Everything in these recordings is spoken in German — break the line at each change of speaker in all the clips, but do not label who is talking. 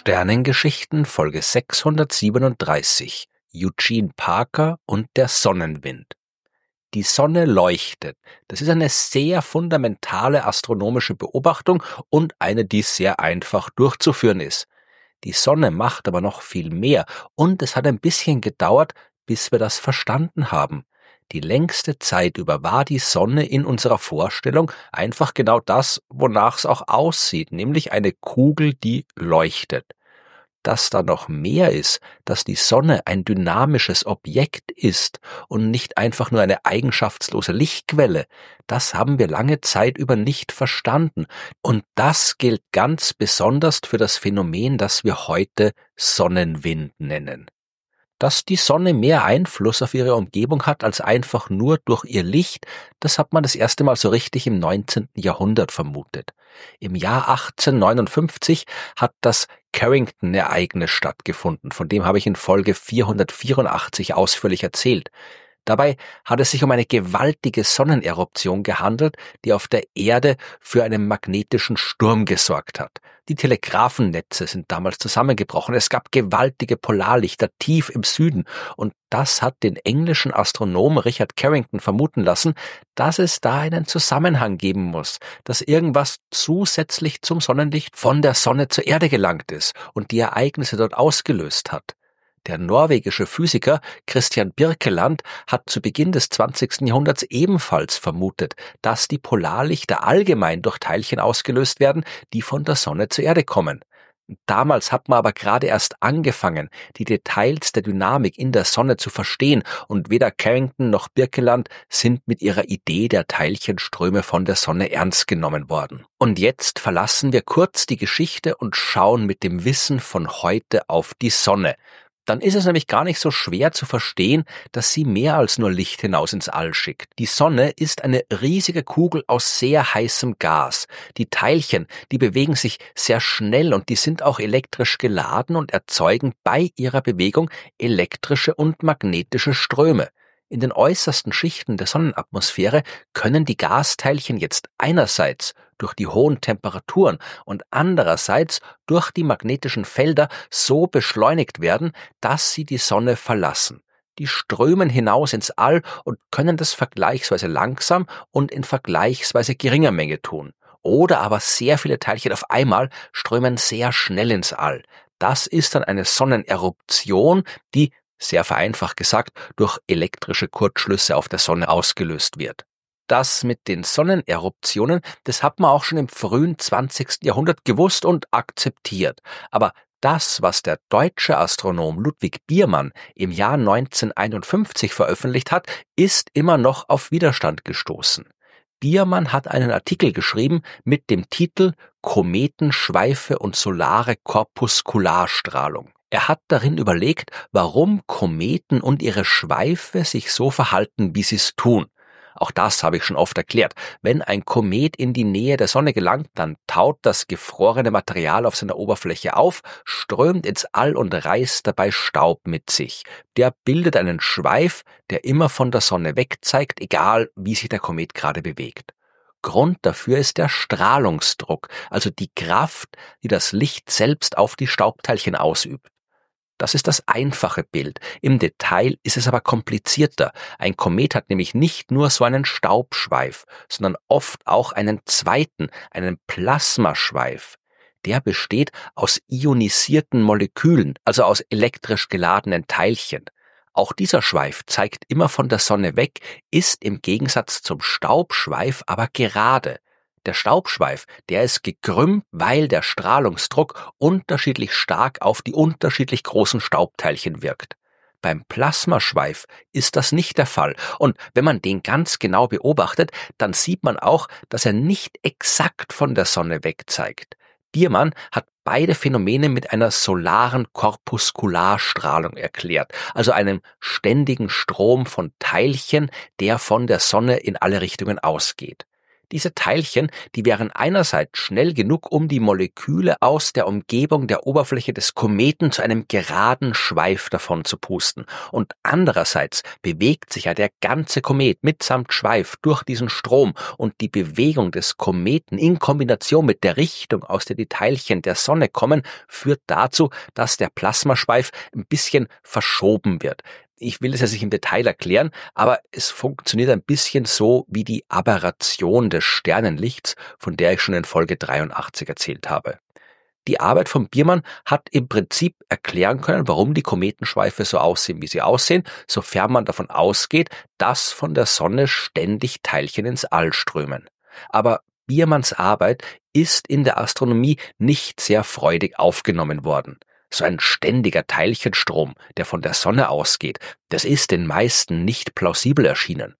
Sternengeschichten Folge 637 Eugene Parker und der Sonnenwind. Die Sonne leuchtet. Das ist eine sehr fundamentale astronomische Beobachtung und eine, die sehr einfach durchzuführen ist. Die Sonne macht aber noch viel mehr und es hat ein bisschen gedauert, bis wir das verstanden haben. Die längste Zeit über war die Sonne in unserer Vorstellung einfach genau das, wonach es auch aussieht, nämlich eine Kugel, die leuchtet. Dass da noch mehr ist, dass die Sonne ein dynamisches Objekt ist und nicht einfach nur eine eigenschaftslose Lichtquelle, das haben wir lange Zeit über nicht verstanden. Und das gilt ganz besonders für das Phänomen, das wir heute Sonnenwind nennen. Dass die Sonne mehr Einfluss auf ihre Umgebung hat als einfach nur durch ihr Licht, das hat man das erste Mal so richtig im 19. Jahrhundert vermutet. Im Jahr 1859 hat das Carrington-Ereignis stattgefunden, von dem habe ich in Folge 484 ausführlich erzählt. Dabei hat es sich um eine gewaltige Sonneneruption gehandelt, die auf der Erde für einen magnetischen Sturm gesorgt hat. Die Telegrafennetze sind damals zusammengebrochen, es gab gewaltige Polarlichter tief im Süden und das hat den englischen Astronomen Richard Carrington vermuten lassen, dass es da einen Zusammenhang geben muss, dass irgendwas zusätzlich zum Sonnenlicht von der Sonne zur Erde gelangt ist und die Ereignisse dort ausgelöst hat. Der norwegische Physiker Christian Birkeland hat zu Beginn des 20. Jahrhunderts ebenfalls vermutet, dass die Polarlichter allgemein durch Teilchen ausgelöst werden, die von der Sonne zur Erde kommen. Damals hat man aber gerade erst angefangen, die Details der Dynamik in der Sonne zu verstehen und weder Carrington noch Birkeland sind mit ihrer Idee der Teilchenströme von der Sonne ernst genommen worden. Und jetzt verlassen wir kurz die Geschichte und schauen mit dem Wissen von heute auf die Sonne. Dann ist es nämlich gar nicht so schwer zu verstehen, dass sie mehr als nur Licht hinaus ins All schickt. Die Sonne ist eine riesige Kugel aus sehr heißem Gas. Die Teilchen, die bewegen sich sehr schnell und die sind auch elektrisch geladen und erzeugen bei ihrer Bewegung elektrische und magnetische Ströme. In den äußersten Schichten der Sonnenatmosphäre können die Gasteilchen jetzt einerseits durch die hohen Temperaturen und andererseits durch die magnetischen Felder so beschleunigt werden, dass sie die Sonne verlassen. Die strömen hinaus ins All und können das vergleichsweise langsam und in vergleichsweise geringer Menge tun. Oder aber sehr viele Teilchen auf einmal strömen sehr schnell ins All. Das ist dann eine Sonneneruption, die sehr vereinfacht gesagt, durch elektrische Kurzschlüsse auf der Sonne ausgelöst wird. Das mit den Sonneneruptionen, das hat man auch schon im frühen 20. Jahrhundert gewusst und akzeptiert. Aber das, was der deutsche Astronom Ludwig Biermann im Jahr 1951 veröffentlicht hat, ist immer noch auf Widerstand gestoßen. Biermann hat einen Artikel geschrieben mit dem Titel Kometenschweife und solare Korpuskularstrahlung. Er hat darin überlegt, warum Kometen und ihre Schweife sich so verhalten, wie sie es tun. Auch das habe ich schon oft erklärt. Wenn ein Komet in die Nähe der Sonne gelangt, dann taut das gefrorene Material auf seiner Oberfläche auf, strömt ins All und reißt dabei Staub mit sich. Der bildet einen Schweif, der immer von der Sonne weg zeigt, egal wie sich der Komet gerade bewegt. Grund dafür ist der Strahlungsdruck, also die Kraft, die das Licht selbst auf die Staubteilchen ausübt. Das ist das einfache Bild. Im Detail ist es aber komplizierter. Ein Komet hat nämlich nicht nur so einen Staubschweif, sondern oft auch einen zweiten, einen Plasmaschweif. Der besteht aus ionisierten Molekülen, also aus elektrisch geladenen Teilchen. Auch dieser Schweif zeigt immer von der Sonne weg, ist im Gegensatz zum Staubschweif aber gerade. Der Staubschweif, der ist gekrümmt, weil der Strahlungsdruck unterschiedlich stark auf die unterschiedlich großen Staubteilchen wirkt. Beim Plasmaschweif ist das nicht der Fall und wenn man den ganz genau beobachtet, dann sieht man auch, dass er nicht exakt von der Sonne weg zeigt. Biermann hat beide Phänomene mit einer solaren Korpuskularstrahlung erklärt, also einem ständigen Strom von Teilchen, der von der Sonne in alle Richtungen ausgeht. Diese Teilchen, die wären einerseits schnell genug, um die Moleküle aus der Umgebung der Oberfläche des Kometen zu einem geraden Schweif davon zu pusten. Und andererseits bewegt sich ja der ganze Komet mitsamt Schweif durch diesen Strom, und die Bewegung des Kometen in Kombination mit der Richtung, aus der die Teilchen der Sonne kommen, führt dazu, dass der Plasmaschweif ein bisschen verschoben wird. Ich will es ja nicht im Detail erklären, aber es funktioniert ein bisschen so wie die Aberration des Sternenlichts, von der ich schon in Folge 83 erzählt habe. Die Arbeit von Biermann hat im Prinzip erklären können, warum die Kometenschweife so aussehen, wie sie aussehen, sofern man davon ausgeht, dass von der Sonne ständig Teilchen ins All strömen. Aber Biermanns Arbeit ist in der Astronomie nicht sehr freudig aufgenommen worden. So ein ständiger Teilchenstrom, der von der Sonne ausgeht, das ist den meisten nicht plausibel erschienen.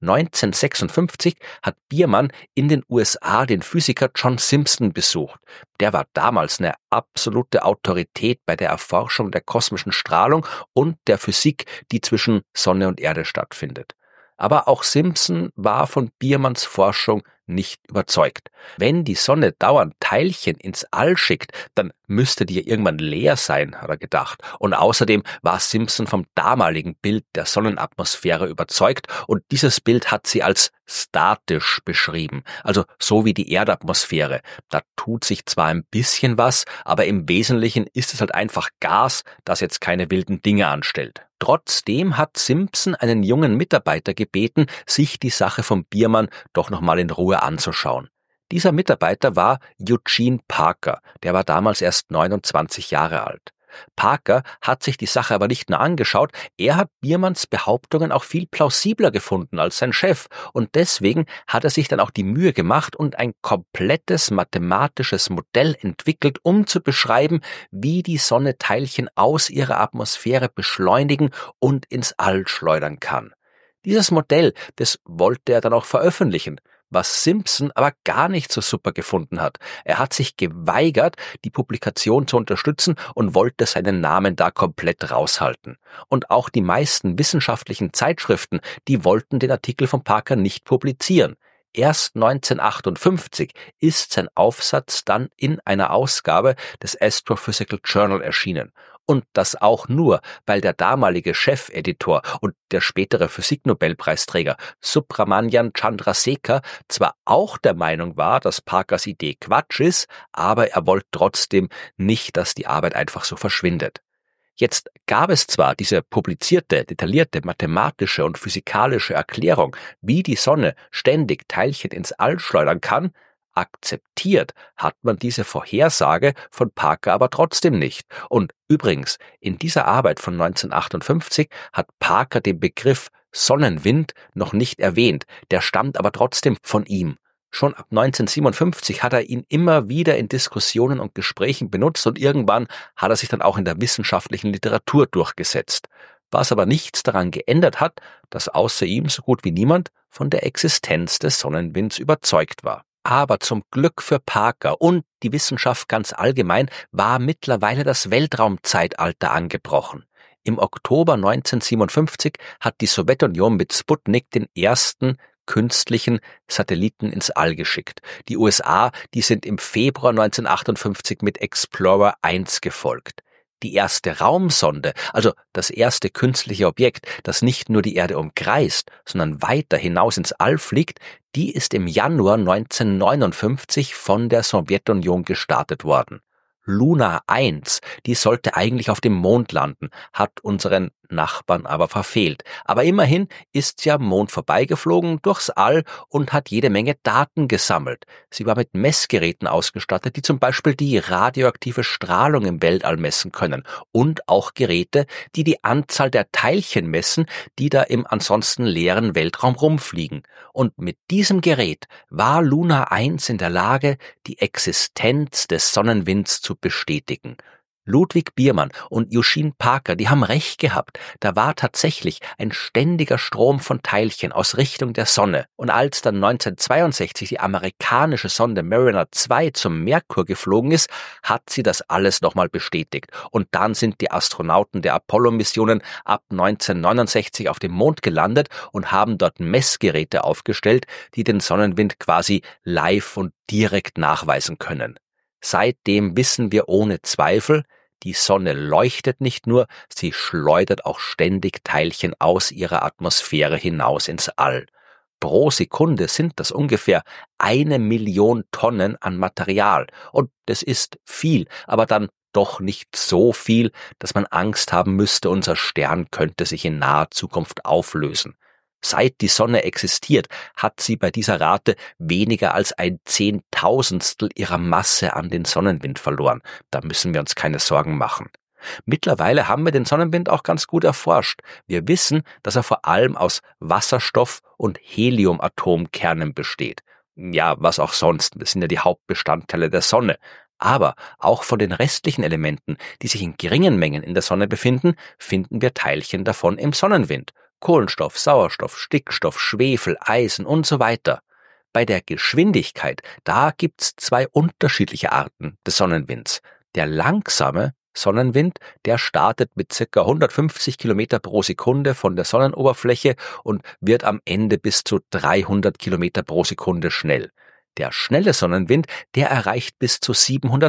1956 hat Biermann in den USA den Physiker John Simpson besucht. Der war damals eine absolute Autorität bei der Erforschung der kosmischen Strahlung und der Physik, die zwischen Sonne und Erde stattfindet. Aber auch Simpson war von Biermanns Forschung nicht überzeugt. Wenn die Sonne dauernd Teilchen ins All schickt, dann müsste die ja irgendwann leer sein, hat er gedacht. Und außerdem war Simpson vom damaligen Bild der Sonnenatmosphäre überzeugt, und dieses Bild hat sie als statisch beschrieben, also so wie die Erdatmosphäre. Da tut sich zwar ein bisschen was, aber im Wesentlichen ist es halt einfach Gas, das jetzt keine wilden Dinge anstellt. Trotzdem hat Simpson einen jungen Mitarbeiter gebeten, sich die Sache von Biermann doch nochmal in Ruhe anzuschauen. Dieser Mitarbeiter war Eugene Parker, der war damals erst 29 Jahre alt. Parker hat sich die Sache aber nicht nur angeschaut, er hat Biermanns Behauptungen auch viel plausibler gefunden als sein Chef, und deswegen hat er sich dann auch die Mühe gemacht und ein komplettes mathematisches Modell entwickelt, um zu beschreiben, wie die Sonne Teilchen aus ihrer Atmosphäre beschleunigen und ins All schleudern kann. Dieses Modell, das wollte er dann auch veröffentlichen, was Simpson aber gar nicht so super gefunden hat. Er hat sich geweigert, die Publikation zu unterstützen und wollte seinen Namen da komplett raushalten. Und auch die meisten wissenschaftlichen Zeitschriften, die wollten den Artikel von Parker nicht publizieren. Erst 1958 ist sein Aufsatz dann in einer Ausgabe des Astrophysical Journal erschienen. Und das auch nur, weil der damalige Chefeditor und der spätere Physiknobelpreisträger Subramanian Chandrasekhar zwar auch der Meinung war, dass Parkers Idee Quatsch ist, aber er wollte trotzdem nicht, dass die Arbeit einfach so verschwindet. Jetzt gab es zwar diese publizierte, detaillierte mathematische und physikalische Erklärung, wie die Sonne ständig Teilchen ins All schleudern kann, akzeptiert hat man diese Vorhersage von Parker aber trotzdem nicht. Und übrigens, in dieser Arbeit von 1958 hat Parker den Begriff Sonnenwind noch nicht erwähnt, der stammt aber trotzdem von ihm. Schon ab 1957 hat er ihn immer wieder in Diskussionen und Gesprächen benutzt, und irgendwann hat er sich dann auch in der wissenschaftlichen Literatur durchgesetzt. Was aber nichts daran geändert hat, dass außer ihm so gut wie niemand von der Existenz des Sonnenwinds überzeugt war. Aber zum Glück für Parker und die Wissenschaft ganz allgemein war mittlerweile das Weltraumzeitalter angebrochen. Im Oktober 1957 hat die Sowjetunion mit Sputnik den ersten künstlichen Satelliten ins All geschickt. Die USA, die sind im Februar 1958 mit Explorer 1 gefolgt. Die erste Raumsonde, also das erste künstliche Objekt, das nicht nur die Erde umkreist, sondern weiter hinaus ins All fliegt, die ist im Januar 1959 von der Sowjetunion gestartet worden. Luna 1, die sollte eigentlich auf dem Mond landen, hat unseren Nachbarn aber verfehlt. Aber immerhin ist sie am Mond vorbeigeflogen durchs All und hat jede Menge Daten gesammelt. Sie war mit Messgeräten ausgestattet, die zum Beispiel die radioaktive Strahlung im Weltall messen können, und auch Geräte, die die Anzahl der Teilchen messen, die da im ansonsten leeren Weltraum rumfliegen. Und mit diesem Gerät war Luna 1 in der Lage, die Existenz des Sonnenwinds zu bestätigen. Ludwig Biermann und Eugene Parker, die haben recht gehabt. Da war tatsächlich ein ständiger Strom von Teilchen aus Richtung der Sonne. Und als dann 1962 die amerikanische Sonde Mariner 2 zum Merkur geflogen ist, hat sie das alles nochmal bestätigt. Und dann sind die Astronauten der Apollo-Missionen ab 1969 auf dem Mond gelandet und haben dort Messgeräte aufgestellt, die den Sonnenwind quasi live und direkt nachweisen können. Seitdem wissen wir ohne Zweifel, die Sonne leuchtet nicht nur, sie schleudert auch ständig Teilchen aus ihrer Atmosphäre hinaus ins All. Pro Sekunde sind das ungefähr 1 Million Tonnen an Material. Und das ist viel, aber dann doch nicht so viel, dass man Angst haben müsste, unser Stern könnte sich in naher Zukunft auflösen. Seit die Sonne existiert, hat sie bei dieser Rate weniger als 1/10.000stel ihrer Masse an den Sonnenwind verloren. Da müssen wir uns keine Sorgen machen. Mittlerweile haben wir den Sonnenwind auch ganz gut erforscht. Wir wissen, dass er vor allem aus Wasserstoff- und Heliumatomkernen besteht. Ja, was auch sonst, das sind ja die Hauptbestandteile der Sonne. Aber auch von den restlichen Elementen, die sich in geringen Mengen in der Sonne befinden, finden wir Teilchen davon im Sonnenwind. Kohlenstoff, Sauerstoff, Stickstoff, Schwefel, Eisen und so weiter. Bei der Geschwindigkeit, da gibt's 2 unterschiedliche Arten des Sonnenwinds. Der langsame Sonnenwind, der startet mit ca. 150 Kilometer pro Sekunde von der Sonnenoberfläche und wird am Ende bis zu 300 Kilometer pro Sekunde schnell. Der schnelle Sonnenwind, der erreicht bis zu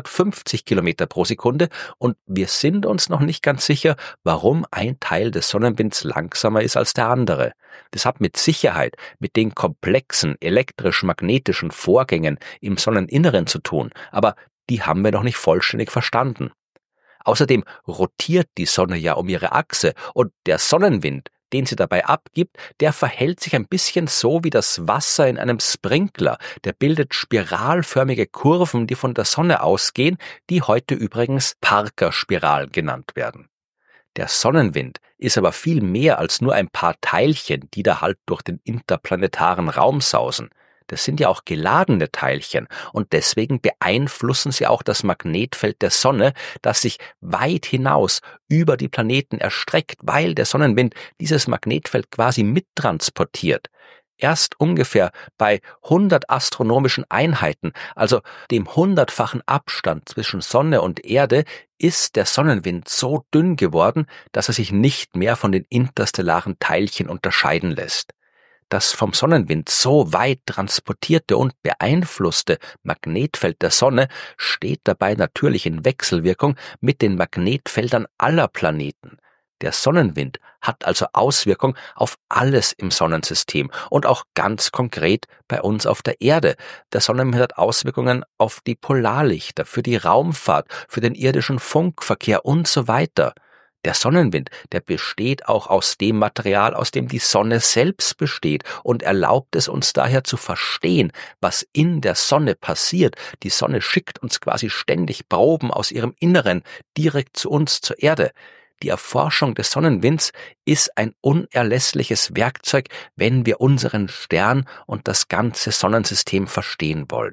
750 Kilometer pro Sekunde und wir sind uns noch nicht ganz sicher, warum ein Teil des Sonnenwinds langsamer ist als der andere. Das hat mit Sicherheit mit den komplexen elektrisch-magnetischen Vorgängen im Sonneninneren zu tun, aber die haben wir noch nicht vollständig verstanden. Außerdem rotiert die Sonne ja um ihre Achse und der Sonnenwind, den sie dabei abgibt, der verhält sich ein bisschen so wie das Wasser in einem Sprinkler. Der bildet spiralförmige Kurven, die von der Sonne ausgehen, die heute übrigens Parker-Spiralen genannt werden. Der Sonnenwind ist aber viel mehr als nur ein paar Teilchen, die da halt durch den interplanetaren Raum sausen. Das sind ja auch geladene Teilchen und deswegen beeinflussen sie auch das Magnetfeld der Sonne, das sich weit hinaus über die Planeten erstreckt, weil der Sonnenwind dieses Magnetfeld quasi mittransportiert. Erst ungefähr bei 100 astronomischen Einheiten, also dem 100-fachen Abstand zwischen Sonne und Erde, ist der Sonnenwind so dünn geworden, dass er sich nicht mehr von den interstellaren Teilchen unterscheiden lässt. Das vom Sonnenwind so weit transportierte und beeinflusste Magnetfeld der Sonne steht dabei natürlich in Wechselwirkung mit den Magnetfeldern aller Planeten. Der Sonnenwind hat also Auswirkung auf alles im Sonnensystem und auch ganz konkret bei uns auf der Erde. Der Sonnenwind hat Auswirkungen auf die Polarlichter, für die Raumfahrt, für den irdischen Funkverkehr und so weiter. Der Sonnenwind, der besteht auch aus dem Material, aus dem die Sonne selbst besteht und erlaubt es uns daher zu verstehen, was in der Sonne passiert. Die Sonne schickt uns quasi ständig Proben aus ihrem Inneren direkt zu uns, zur Erde. Die Erforschung des Sonnenwinds ist ein unerlässliches Werkzeug, wenn wir unseren Stern und das ganze Sonnensystem verstehen wollen.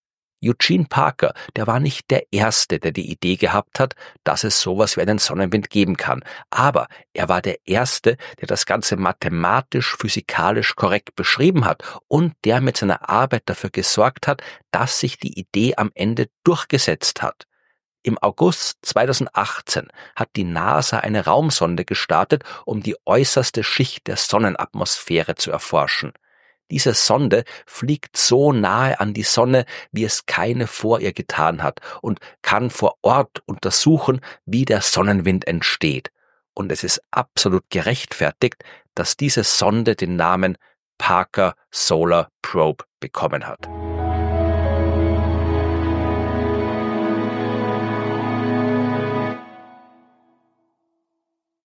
Eugene Parker, der war nicht der Erste, der die Idee gehabt hat, dass es sowas wie einen Sonnenwind geben kann. Aber er war der Erste, der das Ganze mathematisch-physikalisch korrekt beschrieben hat und der mit seiner Arbeit dafür gesorgt hat, dass sich die Idee am Ende durchgesetzt hat. Im August 2018 hat die NASA eine Raumsonde gestartet, um die äußerste Schicht der Sonnenatmosphäre zu erforschen. Diese Sonde fliegt so nahe an die Sonne, wie es keine vor ihr getan hat und kann vor Ort untersuchen, wie der Sonnenwind entsteht. Und es ist absolut gerechtfertigt, dass diese Sonde den Namen Parker Solar Probe bekommen hat.